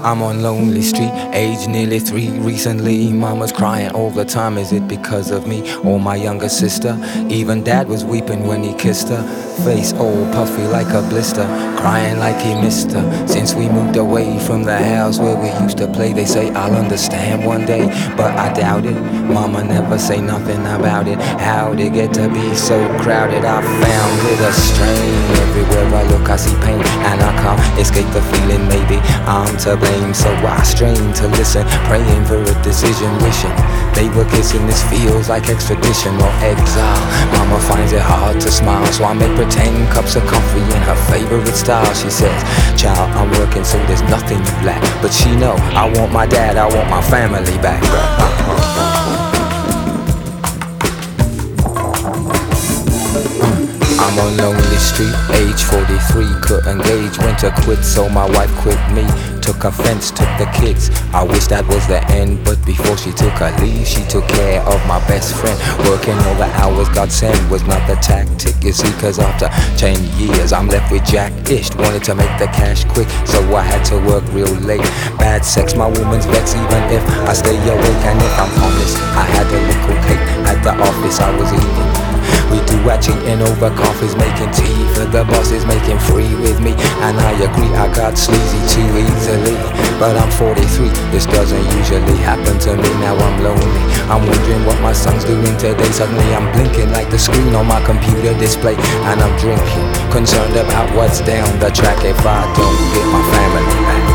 I'm on lonely street, age nearly 3 recently. Mama's crying all the time, is it because of me or my younger sister? Even dad was weeping when he kissed her. Face all puffy like a blister, crying like he missed her. Since we moved away from the house where we used to play, they say I'll understand one day, but I doubt it. Mama never say nothing about it. How'd it get to be so crowded? I found it a strain. Everywhere I look I see pain, and I can't escape the feeling maybe I'm to blame. So I strain to listen, praying for a decision, wishing they were kissing. This feels like extradition or exile. Mama finds it hard to smile, so I make pretend cups of coffee in her favorite style. She says, child, I'm working so there's nothing you lack. But she know I want my dad, I want my family back. I'm on lonely street, age 43, couldn't gauge when to quit, so my wife quit me. Took offense, took the kids. I wish that was the end, but before she took her leave, she took care of my best friend. Working all the hours God sent was not the tactic, you see, cause after 10 years I'm left with Jack-ish. Wanted to make the cash quick, so I had to work real late. Bad sex, my woman's vex, even if I stay awake. And if I'm honest, I had a little cake at the office I was eating. We do cheating over coffees, making tea for the bosses, making free with me. And I agree, I got sleazy too easily. But I'm 43, this doesn't usually happen to me. Now I'm lonely, I'm wondering what my son's doing today. Suddenly I'm blinking like the screen on my computer display. And I'm drinking, concerned about what's down the track if I don't get my family back.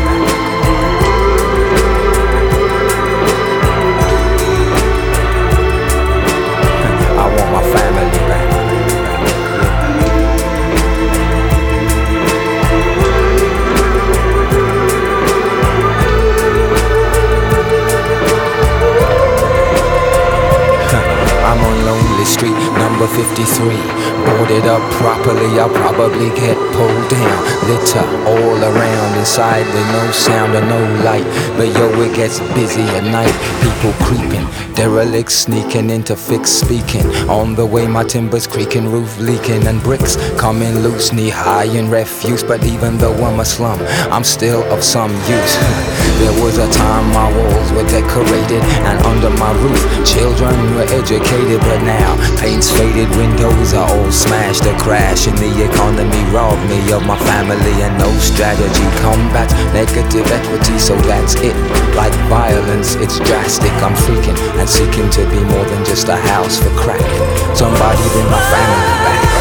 I'm on lonely street, number 53. Boarded up properly, I'll probably get pulled down. Litter all around, inside there's no sound or no light. But yo, it gets busy at night. People creeping, derelicts sneaking into fixed speaking. On the way my timber's creaking, roof leaking, and bricks coming loose, knee high in refuse. But even though I'm a slum, I'm still of some use. There was a time my walls were decorated, and under my roof children were educated. But now paint's faded, windows are all smashed. A crash in the economy robbed me of my family, and no strategy combats negative equity. So that's it, like violence, it's drastic. I'm freaking and seeking to be more than just a house for cracking. Somebody bring my family back.